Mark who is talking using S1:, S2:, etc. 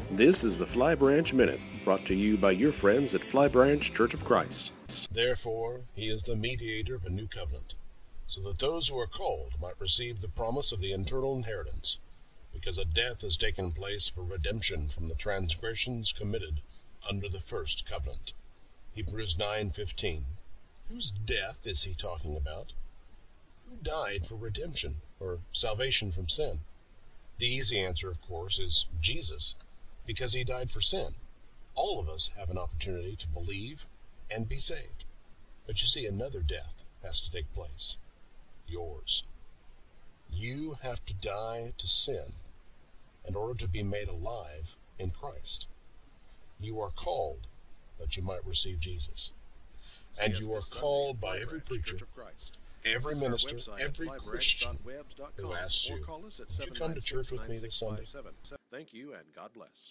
S1: This is the Fly Branch Minute, brought to you by your friends at Fly Branch Church of Christ.
S2: Therefore, he is the mediator of a new covenant, so that those who are called might receive the promise of the eternal inheritance, because a death has taken place for redemption from the transgressions committed under the first covenant. Hebrews 9:15. Whose death is he talking about? Who died for redemption, or salvation from sin? The easy answer, of course, is Jesus, because he died for sin. All of us have an opportunity to believe and be saved. But you see, another death has to take place. Yours. You have to die to sin in order to be made alive in Christ. You are called that you might receive Jesus. And you are called by every preacher, every minister, every Christian who asks you, would you come to church with me this Sunday?
S1: Thank you, and God bless.